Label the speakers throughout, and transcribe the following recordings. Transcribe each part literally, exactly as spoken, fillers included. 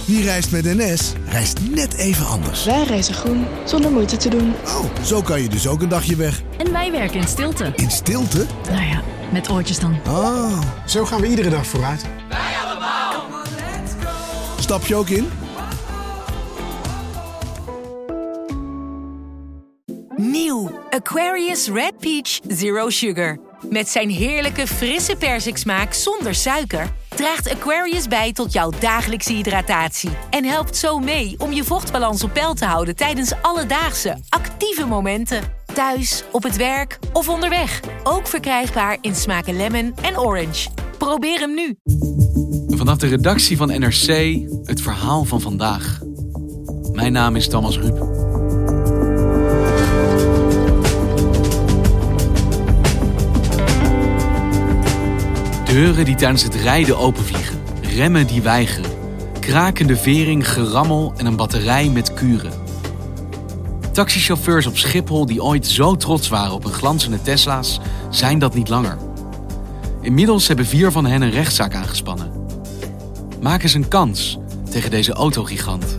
Speaker 1: Wie reist met N S, reist net even anders.
Speaker 2: Wij reizen groen, zonder moeite te doen.
Speaker 1: Oh, zo kan je dus ook een dagje weg.
Speaker 3: En wij werken in stilte.
Speaker 1: In stilte?
Speaker 3: Nou ja, met oortjes dan.
Speaker 1: Ah.
Speaker 4: Zo gaan we iedere dag vooruit.
Speaker 5: Wij allemaal.
Speaker 1: Stap je ook in?
Speaker 6: Nieuw Aquarius Red Peach Zero Sugar. Met zijn heerlijke frisse persiksmaak zonder suiker draagt Aquarius bij tot jouw dagelijkse hydratatie. En helpt zo mee om je vochtbalans op peil te houden tijdens alledaagse, actieve momenten. Thuis, op het werk of onderweg. Ook verkrijgbaar in smaken lemon en orange. Probeer hem nu.
Speaker 7: Vanaf de redactie van N R C, het verhaal van vandaag. Mijn naam is Thomas Ruip. Deuren die tijdens het rijden openvliegen, remmen die weigeren, krakende vering, gerammel en een batterij met kuren. Taxichauffeurs op Schiphol die ooit zo trots waren op hun glanzende Tesla's, zijn dat niet langer. Inmiddels hebben vier van hen een rechtszaak aangespannen. Maken ze een kans tegen deze autogigant.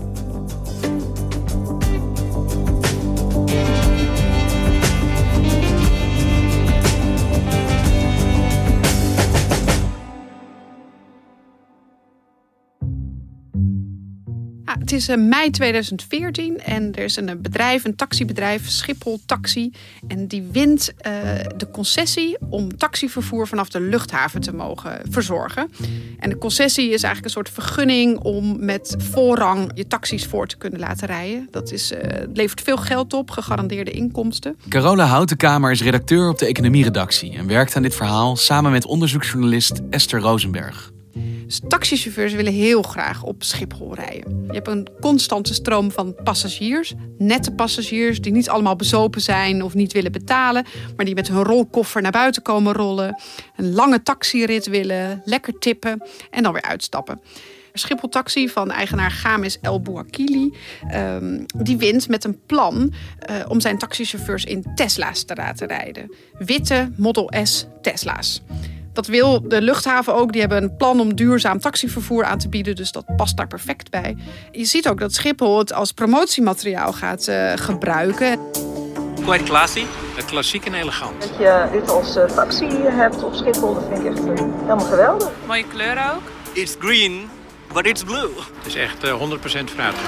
Speaker 8: Het is mei tweeduizend veertien en er is een bedrijf, een taxibedrijf, Schiphol Taxi. En die wint uh, de concessie om taxivervoer vanaf de luchthaven te mogen verzorgen. En de concessie is eigenlijk een soort vergunning om met voorrang je taxis voor te kunnen laten rijden. Dat is, uh, levert veel geld op, gegarandeerde inkomsten.
Speaker 7: Carola Houtenkamer is redacteur op de economieredactie en werkt aan dit verhaal samen met onderzoeksjournalist Esther Rosenberg.
Speaker 8: Dus taxichauffeurs willen heel graag op Schiphol rijden. Je hebt een constante stroom van passagiers. Nette passagiers die niet allemaal bezopen zijn of niet willen betalen, maar die met hun rolkoffer naar buiten komen rollen. Een lange taxirit willen, lekker tippen en dan weer uitstappen. Schiphol Taxi van eigenaar Gamis El Bouakili, um, die wint met een plan uh, om zijn taxichauffeurs in Tesla's te laten rijden. Witte Model S Tesla's. Dat wil de luchthaven ook. Die hebben een plan om duurzaam taxivervoer aan te bieden. Dus dat past daar perfect bij. Je ziet ook dat Schiphol het als promotiemateriaal gaat uh, gebruiken.
Speaker 9: Quite classy. Klassiek en elegant.
Speaker 10: Dat je dit als uh, taxi hebt op Schiphol, dat vind ik echt uh, helemaal geweldig.
Speaker 11: Mooie kleuren ook.
Speaker 9: It's green, but it's blue. Het is echt uh, honderd procent vooruitgang.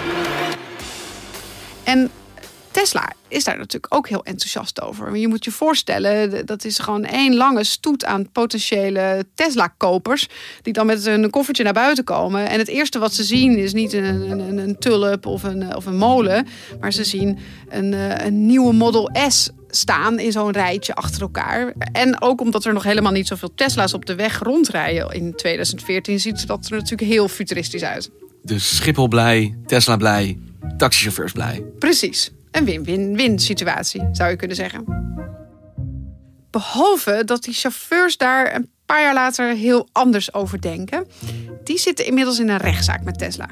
Speaker 8: En Tesla is daar natuurlijk ook heel enthousiast over. Je moet je voorstellen, dat is gewoon één lange stoet aan potentiële Tesla-kopers die dan met een koffertje naar buiten komen. En het eerste wat ze zien is niet een, een, een tulp of een, of een molen, maar ze zien een, een nieuwe Model S staan in zo'n rijtje achter elkaar. En ook omdat er nog helemaal niet zoveel Tesla's op de weg rondrijden in tweeduizend veertien, ziet dat er natuurlijk heel futuristisch uit.
Speaker 7: Dus Schiphol blij, Tesla blij, taxichauffeurs blij.
Speaker 8: Precies. Een win-win-win situatie, zou je kunnen zeggen. Behalve dat die chauffeurs daar een paar jaar later heel anders over denken. Die zitten inmiddels in een rechtszaak met Tesla.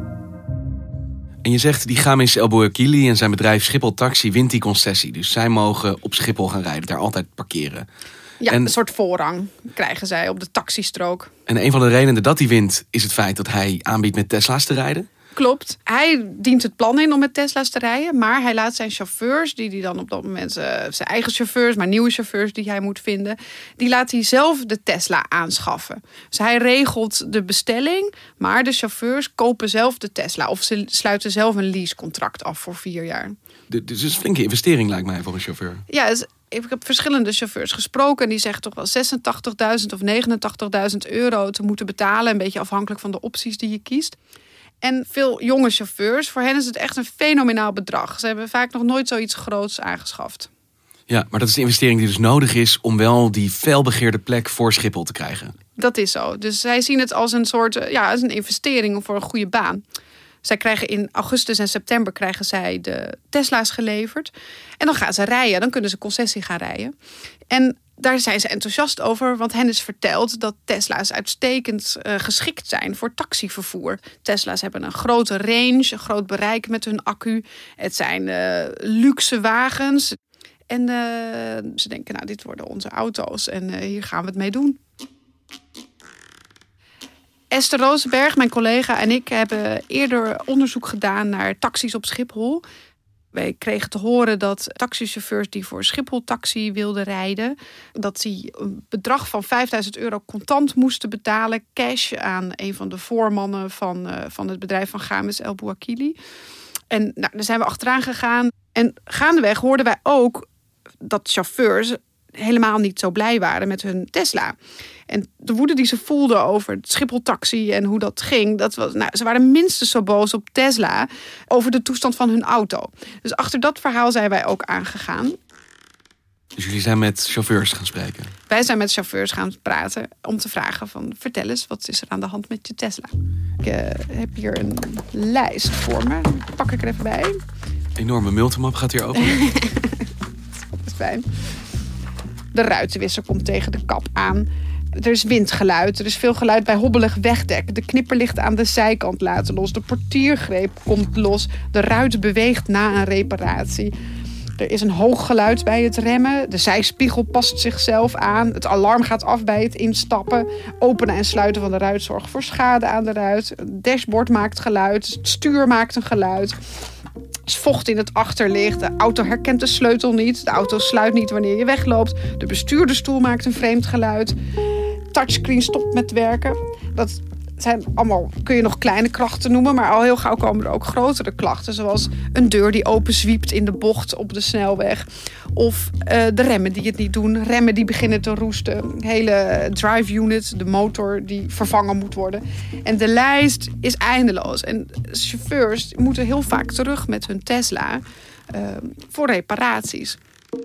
Speaker 7: En je zegt, die Gamis El Bouakili en zijn bedrijf Schiphol Taxi wint die concessie. Dus zij mogen op Schiphol gaan rijden, daar altijd parkeren.
Speaker 8: Ja,
Speaker 7: en,
Speaker 8: een soort voorrang krijgen zij op de taxistrook.
Speaker 7: En een van de redenen dat hij wint is het feit dat hij aanbiedt met Tesla's te rijden.
Speaker 8: Klopt. Hij dient het plan in om met Tesla's te rijden. Maar hij laat zijn chauffeurs, die hij dan op dat moment uh, zijn eigen chauffeurs, maar nieuwe chauffeurs die hij moet vinden, die laat hij zelf de Tesla aanschaffen. Dus hij regelt de bestelling, maar de chauffeurs kopen zelf de Tesla. Of ze sluiten zelf een leasecontract af voor vier jaar.
Speaker 7: Dus het is een flinke investering, lijkt mij, voor een chauffeur.
Speaker 8: Ja, dus ik heb verschillende chauffeurs gesproken en die zeggen toch wel zesentachtigduizend of negenentachtigduizend euro te moeten betalen. Een beetje afhankelijk van de opties die je kiest. En veel jonge chauffeurs, voor hen is het echt een fenomenaal bedrag. Ze hebben vaak nog nooit zoiets groots aangeschaft.
Speaker 7: Ja, maar dat is de investering die dus nodig is om wel die felbegeerde plek voor Schiphol te krijgen.
Speaker 8: Dat is zo. Dus zij zien het als een soort, ja, als een investering voor een goede baan. Zij krijgen in augustus en september krijgen zij de Tesla's geleverd. En dan gaan ze rijden. Dan kunnen ze concessie gaan rijden. En daar zijn ze enthousiast over, want hen is verteld dat Tesla's uitstekend uh, geschikt zijn voor taxivervoer. Tesla's hebben een grote range, een groot bereik met hun accu. Het zijn uh, luxe wagens. En uh, ze denken, nou, dit worden onze auto's en uh, hier gaan we het mee doen. Esther Rozenberg, mijn collega en ik hebben eerder onderzoek gedaan naar taxis op Schiphol. Wij kregen te horen dat taxichauffeurs die voor Schiphol Taxi wilden rijden, dat die een bedrag van vijfduizend euro contant moesten betalen, cash, aan een van de voormannen van, uh, van het bedrijf van Games El Bouakili. En nou, daar zijn we achteraan gegaan. En gaandeweg hoorden wij ook dat chauffeurs helemaal niet zo blij waren met hun Tesla. En de woede die ze voelden over het Schiphol Taxi en hoe dat ging, dat was, nou, ze waren minstens zo boos op Tesla over de toestand van hun auto. Dus achter dat verhaal zijn wij ook aangegaan.
Speaker 7: Dus jullie zijn met chauffeurs gaan spreken?
Speaker 8: Wij zijn met chauffeurs gaan praten om te vragen van, vertel eens, wat is er aan de hand met je Tesla? Ik uh, heb hier een lijst voor me. Pak ik er even bij.
Speaker 7: Een enorme multimap gaat hier open.
Speaker 8: Dat is fijn. De ruitenwisser komt tegen de kap aan. Er is windgeluid. Er is veel geluid bij hobbelig wegdek. De knipperlicht aan de zijkant laten los. De portiergreep komt los. De ruit beweegt na een reparatie. Er is een hoog geluid bij het remmen. De zijspiegel past zichzelf aan. Het alarm gaat af bij het instappen. Openen en sluiten van de ruit zorgt voor schade aan de ruit. Het dashboard maakt geluid. Het stuur maakt een geluid. Er is vocht in het achterlicht. De auto herkent de sleutel niet. De auto sluit niet wanneer je wegloopt. De bestuurdersstoel maakt een vreemd geluid. Touchscreen stopt met werken. Dat zijn allemaal, kun je nog kleine klachten noemen, maar al heel gauw komen er ook grotere klachten, zoals een deur die open zwiept in de bocht op de snelweg, of uh, de remmen die het niet doen, remmen die beginnen te roesten, hele drive unit, de motor die vervangen moet worden. En de lijst is eindeloos. En chauffeurs moeten heel vaak terug met hun Tesla uh, voor reparaties.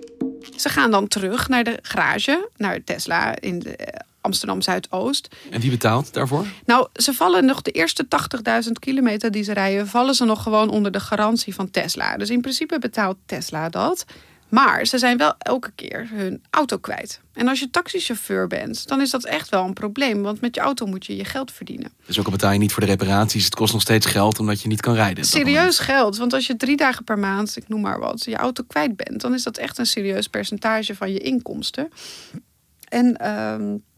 Speaker 8: Ze gaan dan terug naar de garage, naar Tesla in de Amsterdam Zuidoost.
Speaker 7: En wie betaalt daarvoor?
Speaker 8: Nou, ze vallen nog de eerste tachtigduizend kilometer die ze rijden, vallen ze nog gewoon onder de garantie van Tesla. Dus in principe betaalt Tesla dat. Maar ze zijn wel elke keer hun auto kwijt. En als je taxichauffeur bent, dan is dat echt wel een probleem. Want met je auto moet je je geld verdienen.
Speaker 7: Dus ook al betaal je niet voor de reparaties, het kost nog steeds geld omdat je niet kan rijden.
Speaker 8: Serieus geld. Want als je drie dagen per maand, ik noem maar wat, je auto kwijt bent, dan is dat echt een serieus percentage van je inkomsten. En uh,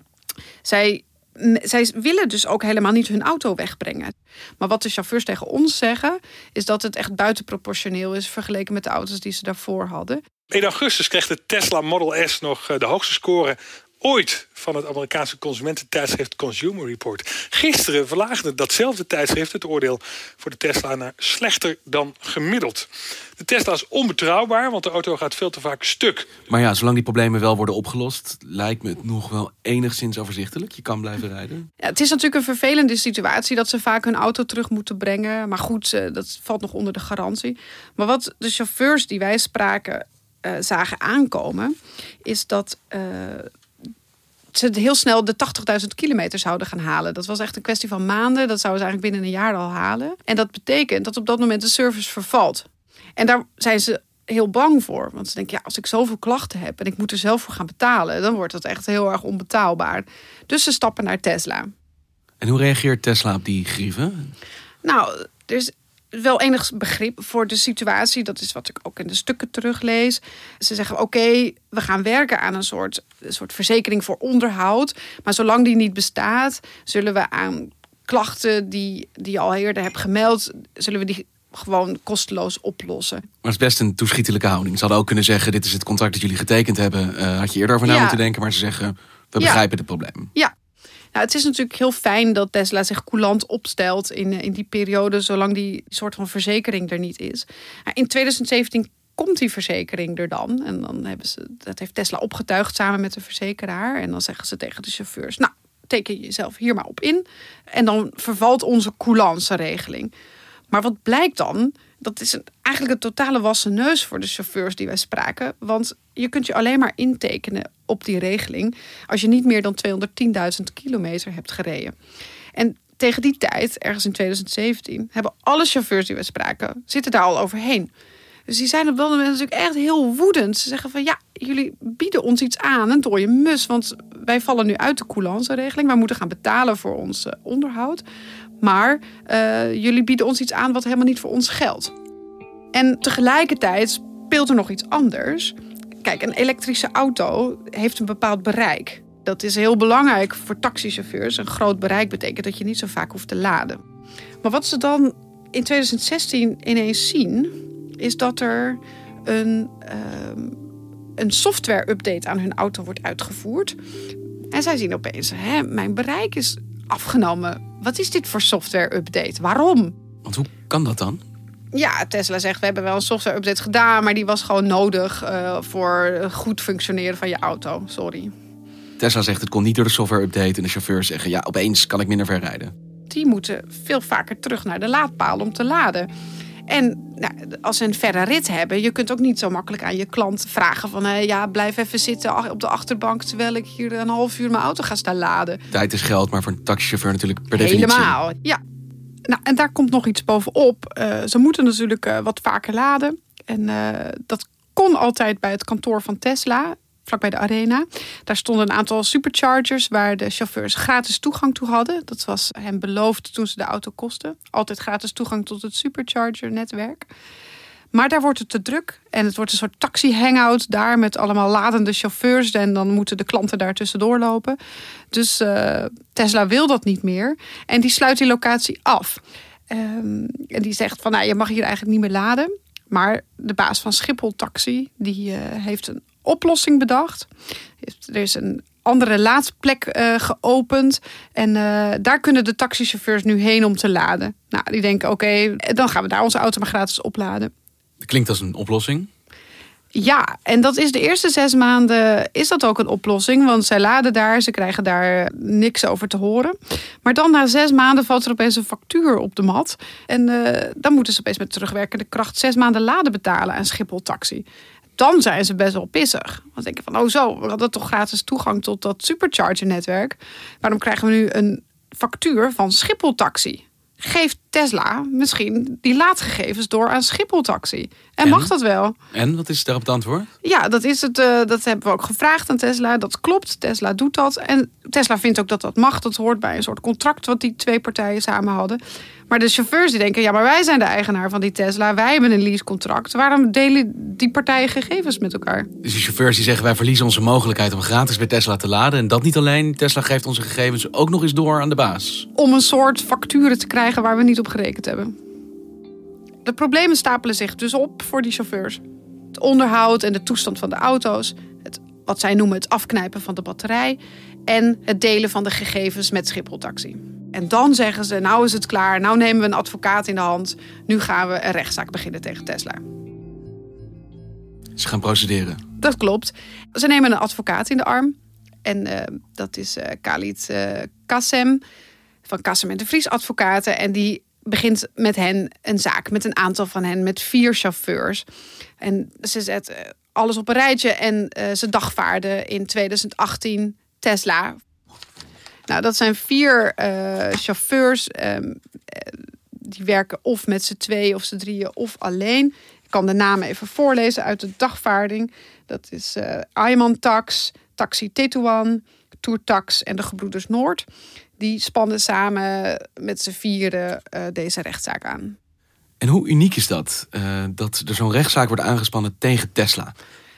Speaker 8: zij, zij willen dus ook helemaal niet hun auto wegbrengen. Maar wat de chauffeurs tegen ons zeggen, is dat het echt buitenproportioneel is vergeleken met de auto's die ze daarvoor hadden.
Speaker 4: In augustus kreeg de Tesla Model S nog de hoogste score ooit van het Amerikaanse consumententijdschrift Consumer Report. Gisteren verlaagde datzelfde tijdschrift het oordeel voor de Tesla naar slechter dan gemiddeld. De Tesla is onbetrouwbaar, want de auto gaat veel te vaak stuk.
Speaker 7: Maar ja, zolang die problemen wel worden opgelost, lijkt me het nog wel enigszins overzichtelijk. Je kan blijven rijden.
Speaker 8: Ja, het is natuurlijk een vervelende situatie dat ze vaak hun auto terug moeten brengen. Maar goed, dat valt nog onder de garantie. Maar wat de chauffeurs die wij spraken uh, zagen aankomen, is dat Uh, ze heel snel de tachtigduizend kilometer zouden gaan halen. Dat was echt een kwestie van maanden. Dat zouden ze eigenlijk binnen een jaar al halen. En dat betekent dat op dat moment de service vervalt. En daar zijn ze heel bang voor. Want ze denken, ja, als ik zoveel klachten heb en ik moet er zelf voor gaan betalen, dan wordt dat echt heel erg onbetaalbaar. Dus ze stappen naar Tesla.
Speaker 7: En hoe reageert Tesla op die grieven?
Speaker 8: Nou, er is wel enig begrip voor de situatie. Dat is wat ik ook in de stukken teruglees. Ze zeggen, oké, okay, we gaan werken aan een soort, een soort verzekering voor onderhoud. Maar zolang die niet bestaat, zullen we aan klachten die, die je al eerder hebt gemeld, zullen we die gewoon kosteloos oplossen. Maar
Speaker 7: het is best een toeschietelijke houding. Ze hadden ook kunnen zeggen, dit is het contract dat jullie getekend hebben. Uh, had je eerder over na ja. moeten denken. Maar ze zeggen, we ja. begrijpen het probleem.
Speaker 8: Ja. Nou, het is natuurlijk heel fijn dat Tesla zich coulant opstelt in, in die periode, zolang die soort van verzekering er niet is. Nou, in twintig zeventien komt die verzekering er dan. En dan hebben ze, dat heeft Tesla opgetuigd samen met de verzekeraar. En dan zeggen ze tegen de chauffeurs, nou, teken jezelf hier maar op in. En dan vervalt onze coulance-regeling. Maar wat blijkt dan? Dat is een, eigenlijk een totale wassen neus voor de chauffeurs die wij spraken. Want je kunt je alleen maar intekenen op die regeling als je niet meer dan tweehonderdtienduizend kilometer hebt gereden. En tegen die tijd, ergens in twintig zeventien, hebben alle chauffeurs die wij spraken, zitten daar al overheen. Dus die zijn op dat moment natuurlijk echt heel woedend. Ze zeggen van ja, jullie bieden ons iets aan, een dode mus. Want wij vallen nu uit de coulance-regeling. Wij moeten gaan betalen voor ons uh, onderhoud. Maar uh, jullie bieden ons iets aan wat helemaal niet voor ons geldt. En tegelijkertijd speelt er nog iets anders. Kijk, een elektrische auto heeft een bepaald bereik. Dat is heel belangrijk voor taxichauffeurs. Een groot bereik betekent dat je niet zo vaak hoeft te laden. Maar wat ze dan in twintig zestien ineens zien, is dat er een, um, een software-update aan hun auto wordt uitgevoerd. En zij zien opeens, hè, mijn bereik is afgenomen. Wat is dit voor software-update? Waarom?
Speaker 7: Want hoe kan dat dan?
Speaker 8: Ja, Tesla zegt, we hebben wel een software-update gedaan, maar die was gewoon nodig uh, voor het goed functioneren van je auto. Sorry.
Speaker 7: Tesla zegt, het kon niet door de software-update en de chauffeurs zeggen, ja, opeens kan ik minder ver rijden.
Speaker 8: Die moeten veel vaker terug naar de laadpaal om te laden. En nou, als ze een verre rit hebben, je kunt ook niet zo makkelijk aan je klant vragen van, hey, ja, blijf even zitten op de achterbank terwijl ik hier een half uur mijn auto ga staan laden.
Speaker 7: Tijd is geld, maar voor een taxichauffeur natuurlijk per definitie.
Speaker 8: Helemaal, ja. Nou, en daar komt nog iets bovenop. Uh, ze moeten natuurlijk uh, wat vaker laden. En uh, dat kon altijd bij het kantoor van Tesla, vlakbij de Arena. Daar stonden een aantal superchargers waar de chauffeurs gratis toegang toe hadden. Dat was hen beloofd toen ze de auto kosten. Altijd gratis toegang tot het supercharger-netwerk. Maar daar wordt het te druk. En het wordt een soort taxi-hangout daar met allemaal ladende chauffeurs. En dan moeten de klanten daar tussendoor lopen. Dus uh, Tesla wil dat niet meer. En die sluit die locatie af. Um, en die zegt van, nou, je mag hier eigenlijk niet meer laden. Maar de baas van Schiphol Taxi, die uh, heeft een oplossing bedacht. Er is een andere laadplek uh, geopend. En uh, daar kunnen de taxichauffeurs nu heen om te laden. Nou, die denken, oké, okay, dan gaan we daar onze auto maar gratis opladen.
Speaker 7: Klinkt als een oplossing.
Speaker 8: Ja, en dat is de eerste zes maanden is dat ook een oplossing. Want zij laden daar, ze krijgen daar niks over te horen. Maar dan na zes maanden valt er opeens een factuur op de mat. En uh, dan moeten ze opeens met terugwerkende kracht zes maanden laden betalen aan Schiphol Taxi. Dan zijn ze best wel pissig. Want denken van, oh zo, we hadden toch gratis toegang tot dat supercharger-netwerk. Waarom krijgen we nu een factuur van Schiphol Taxi? Geeft Tesla misschien die laadgegevens door aan Schiphol Taxi? En, en mag dat wel?
Speaker 7: En wat is daarop het antwoord?
Speaker 8: Ja, dat is het. Uh, dat hebben we ook gevraagd aan Tesla. Dat klopt. Tesla doet dat. En Tesla vindt ook dat dat mag. Dat hoort bij een soort contract wat die twee partijen samen hadden. Maar de chauffeurs die denken, ja, maar wij zijn de eigenaar van die Tesla. Wij hebben een leasecontract. Waarom delen die partijen gegevens met elkaar?
Speaker 7: Dus die chauffeurs die zeggen, wij verliezen onze mogelijkheid om gratis bij Tesla te laden. En dat niet alleen. Tesla geeft onze gegevens ook nog eens door aan de baas.
Speaker 8: Om een soort facturen te krijgen waar we niet op gerekend hebben. De problemen stapelen zich dus op voor die chauffeurs. Het onderhoud en de toestand van de auto's. Het, wat zij noemen het afknijpen van de batterij. En het delen van de gegevens met Schiphol Taxi. En dan zeggen ze, nou is het klaar. Nou nemen we een advocaat in de hand. Nu gaan we een rechtszaak beginnen tegen Tesla.
Speaker 7: Ze gaan procederen.
Speaker 8: Dat klopt. Ze nemen een advocaat in de arm. En uh, dat is uh, Khalid uh, Kassem. Van Kassem en de Vries advocaten. En die begint met hen een zaak. Met een aantal van hen. Met vier chauffeurs. En ze zetten alles op een rijtje. En uh, ze dagvaarden in twintig achttien Tesla. Nou, dat zijn vier uh, chauffeurs. Um, die werken of met z'n tweeën of z'n drieën of alleen. Ik kan de namen even voorlezen uit de dagvaarding. Dat is uh, Ayman Tax, Taxi Tetuan, Tourtax en de Gebroeders Noord. Die spannen samen met z'n vieren uh, deze rechtszaak aan.
Speaker 7: En hoe uniek is dat? Uh, dat er zo'n rechtszaak wordt aangespannen tegen Tesla?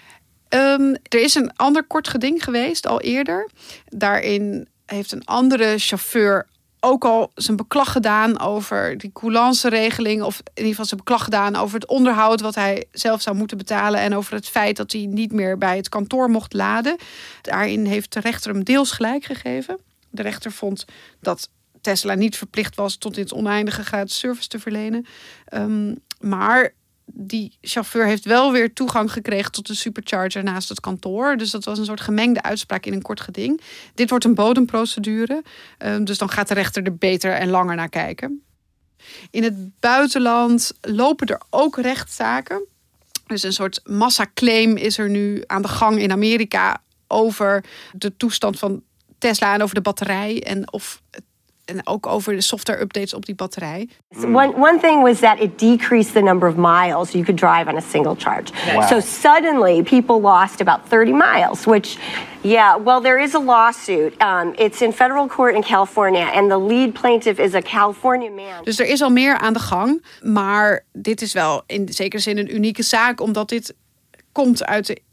Speaker 8: Um, er is een ander kort geding geweest al eerder. Daarin heeft een andere chauffeur ook al zijn beklag gedaan over die coulance-regeling. Of in ieder geval zijn beklag gedaan over het onderhoud wat hij zelf zou moeten betalen. En over het feit dat hij niet meer bij het kantoor mocht laden. Daarin heeft de rechter hem deels gelijk gegeven. De rechter vond dat Tesla niet verplicht was tot in het oneindige gratis service te verlenen. Um, maar die chauffeur heeft wel weer toegang gekregen tot de supercharger naast het kantoor. Dus dat was een soort gemengde uitspraak in een kort geding. Dit wordt een bodemprocedure. Um, dus dan gaat de rechter er beter en langer naar kijken. In het buitenland lopen er ook rechtszaken. Dus een soort massaclaim is er nu aan de gang in Amerika over de toestand van Tesla en over de batterij en of En ook over de software-updates op die batterij.
Speaker 5: One, one thing was that it decreased the number of miles you could drive on a single charge. Wow. So suddenly people lost about thirty miles, which, yeah, well, there is a lawsuit. Um, it's in federal court in California and the lead plaintiff is a California man.
Speaker 8: Dus er is al meer aan de gang. Maar dit is wel in zekere zin een unieke zaak, omdat dit komt uit de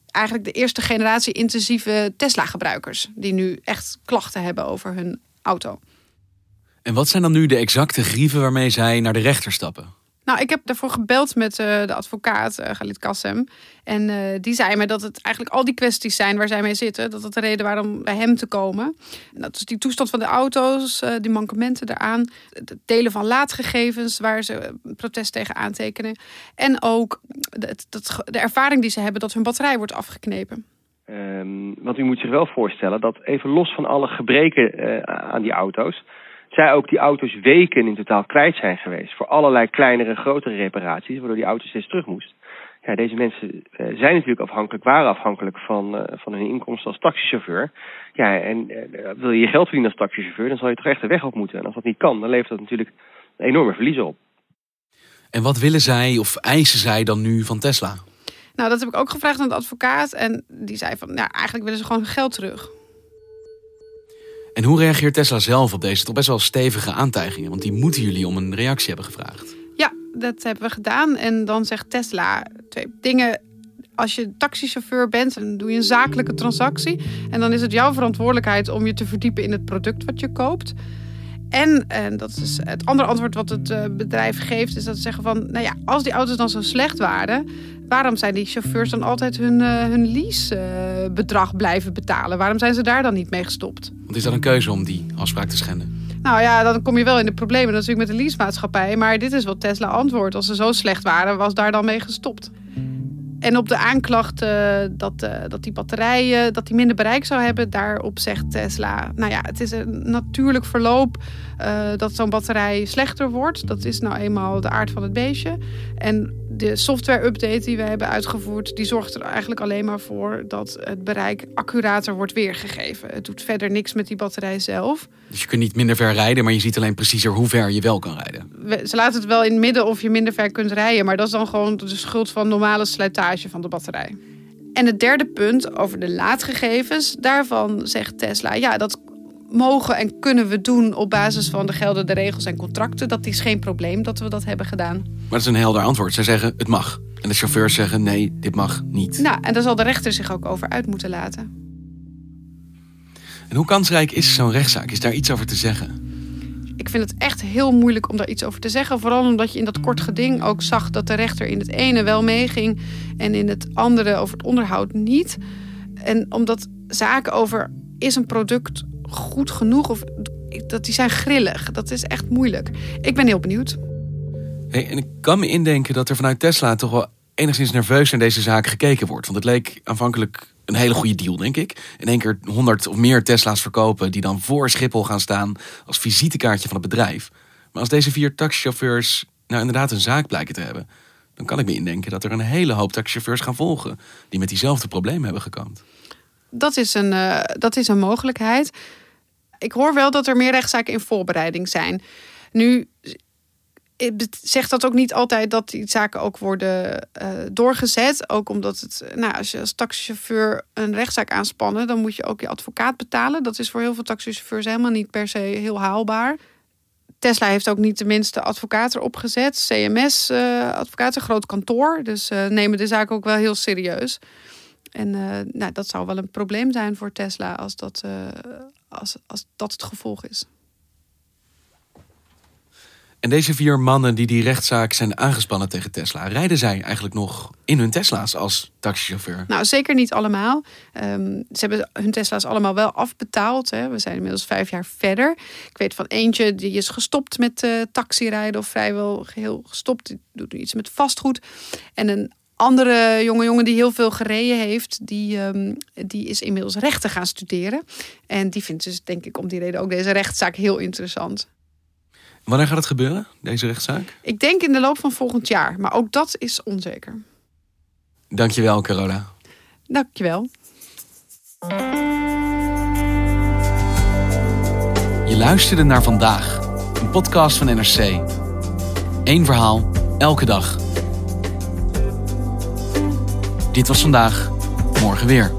Speaker 8: eigenlijk de eerste generatie intensieve Tesla-gebruikers. Die nu echt klachten hebben over hun auto.
Speaker 7: En wat zijn dan nu de exacte grieven waarmee zij naar de rechter stappen?
Speaker 8: Nou, ik heb daarvoor gebeld met uh, de advocaat, uh, Galit Kassem. En uh, die zei me dat het eigenlijk al die kwesties zijn waar zij mee zitten. Dat dat de reden waren om bij hem te komen. En dat is die toestand van de auto's, uh, die mankementen daaraan. Het delen van laadgegevens waar ze protest tegen aantekenen. En ook de, de, de ervaring die ze hebben dat hun batterij wordt afgeknepen.
Speaker 11: Um, want u moet zich wel voorstellen dat even los van alle gebreken uh, aan die auto's, zij ook die auto's weken in totaal kwijt zijn geweest. Voor allerlei kleinere en grotere reparaties, waardoor die auto steeds terug moest. Ja, deze mensen uh, zijn natuurlijk afhankelijk, waren afhankelijk van, uh, van hun inkomsten als taxichauffeur. Ja, en uh, wil je je geld verdienen als taxichauffeur, dan zal je toch echt de weg op moeten. En als dat niet kan, dan levert dat natuurlijk enorme verliezen op.
Speaker 7: En wat willen zij of eisen zij dan nu van Tesla?
Speaker 8: Nou, dat heb ik ook gevraagd aan de advocaat. En die zei van, nou, eigenlijk willen ze gewoon hun geld terug.
Speaker 7: En hoe reageert Tesla zelf op deze toch best wel stevige aantijgingen? Want die moeten jullie om een reactie hebben gevraagd.
Speaker 8: Ja, dat hebben we gedaan. En dan zegt Tesla twee dingen. Als je taxichauffeur bent, dan doe je een zakelijke transactie. En dan is het jouw verantwoordelijkheid om je te verdiepen in het product wat je koopt. En, en dat is het andere antwoord wat het uh, bedrijf geeft, is dat ze zeggen van, nou ja, als die auto's dan zo slecht waren, waarom zijn die chauffeurs dan altijd hun, uh, hun leasebedrag uh, blijven betalen? Waarom zijn ze daar dan niet mee gestopt?
Speaker 7: Want is dat een keuze om die afspraak te schenden?
Speaker 8: Nou ja, dan kom je wel in de problemen natuurlijk met de leasemaatschappij. Maar dit is wat Tesla antwoordt. Als ze zo slecht waren, was daar dan mee gestopt. En op de aanklacht uh, dat, uh, dat die batterijen dat die minder bereik zou hebben, daarop zegt Tesla, nou ja, het is een natuurlijk verloop uh, dat zo'n batterij slechter wordt. Dat is nou eenmaal de aard van het beestje. En de software-update die we hebben uitgevoerd, die zorgt er eigenlijk alleen maar voor dat het bereik accurater wordt weergegeven. Het doet verder niks met die batterij zelf.
Speaker 7: Dus je kunt niet minder ver rijden, maar je ziet alleen preciezer hoe ver je wel kan rijden.
Speaker 8: We, ze laten het wel in het midden of je minder ver kunt rijden, maar dat is dan gewoon de schuld van normale slijtage van de batterij. En het derde punt over de laadgegevens, daarvan zegt Tesla, ja, dat mogen en kunnen we doen op basis van de geldende regels en contracten. Dat is geen probleem dat we dat hebben gedaan.
Speaker 7: Maar dat is een helder antwoord. Zij zeggen het mag. En de chauffeurs zeggen nee, dit mag niet.
Speaker 8: Nou, en daar zal de rechter zich ook over uit moeten laten.
Speaker 7: En hoe kansrijk is zo'n rechtszaak? Is daar iets over te zeggen?
Speaker 8: Ik vind het echt heel moeilijk om daar iets over te zeggen. Vooral omdat je in dat kort geding ook zag dat de rechter in het ene wel meeging en in het andere over het onderhoud niet. En omdat zaken over is een product goed genoeg of dat die zijn grillig. Dat is echt moeilijk. Ik ben heel benieuwd.
Speaker 7: Hey, en ik kan me indenken dat er vanuit Tesla toch wel enigszins nerveus naar deze zaak gekeken wordt. Want het leek aanvankelijk een hele goede deal, denk ik. In één keer honderd of meer Tesla's verkopen die dan voor Schiphol gaan staan als visitekaartje van het bedrijf. Maar als deze vier taxichauffeurs nou inderdaad een zaak blijken te hebben, dan kan ik me indenken dat er een hele hoop taxichauffeurs gaan volgen die met diezelfde problemen hebben gekampt.
Speaker 8: Dat is een, uh, dat is een mogelijkheid. Ik hoor wel dat er meer rechtszaken in voorbereiding zijn. Nu zegt dat ook niet altijd dat die zaken ook worden uh, doorgezet. Ook omdat het, nou, als je als taxichauffeur een rechtszaak aanspannen, dan moet je ook je advocaat betalen. Dat is voor heel veel taxichauffeurs helemaal niet per se heel haalbaar. Tesla heeft ook niet de minste advocaat erop gezet. C M S-advocaat, uh, een groot kantoor. Dus uh, nemen de zaak ook wel heel serieus. En uh, nou, dat zou wel een probleem zijn voor Tesla als dat, uh, als, als dat het gevolg is.
Speaker 7: En deze vier mannen die die rechtszaak zijn aangespannen tegen Tesla, rijden zij eigenlijk nog in hun Tesla's als taxichauffeur?
Speaker 8: Nou, zeker niet allemaal. Um, ze hebben hun Tesla's allemaal wel afbetaald. Hè. We zijn inmiddels vijf jaar verder. Ik weet van eentje, die is gestopt met uh, taxirijden of vrijwel geheel gestopt. Die doet nu iets met vastgoed. En een andere jonge jongen die heel veel gereden heeft, die, um, die is inmiddels rechten gaan studeren. En die vindt dus, denk ik, om die reden ook deze rechtszaak heel interessant.
Speaker 7: Wanneer gaat het gebeuren, deze rechtszaak?
Speaker 8: Ik denk in de loop van volgend jaar, maar ook dat is onzeker.
Speaker 7: Dankjewel, Carola.
Speaker 8: Dankjewel.
Speaker 7: Je luisterde naar Vandaag, een podcast van N R C. Eén verhaal, elke dag. Dit was Vandaag, morgen weer.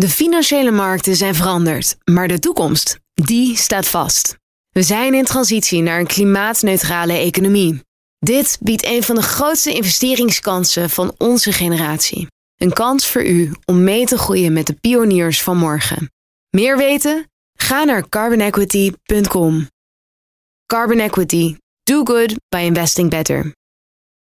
Speaker 12: De financiële markten zijn veranderd, maar de toekomst, die staat vast. We zijn in transitie naar een klimaatneutrale economie. Dit biedt een van de grootste investeringskansen van onze generatie. Een kans voor u om mee te groeien met de pioniers van morgen. Meer weten? Ga naar carbon equity punt com. Carbon Equity. Do good by investing better.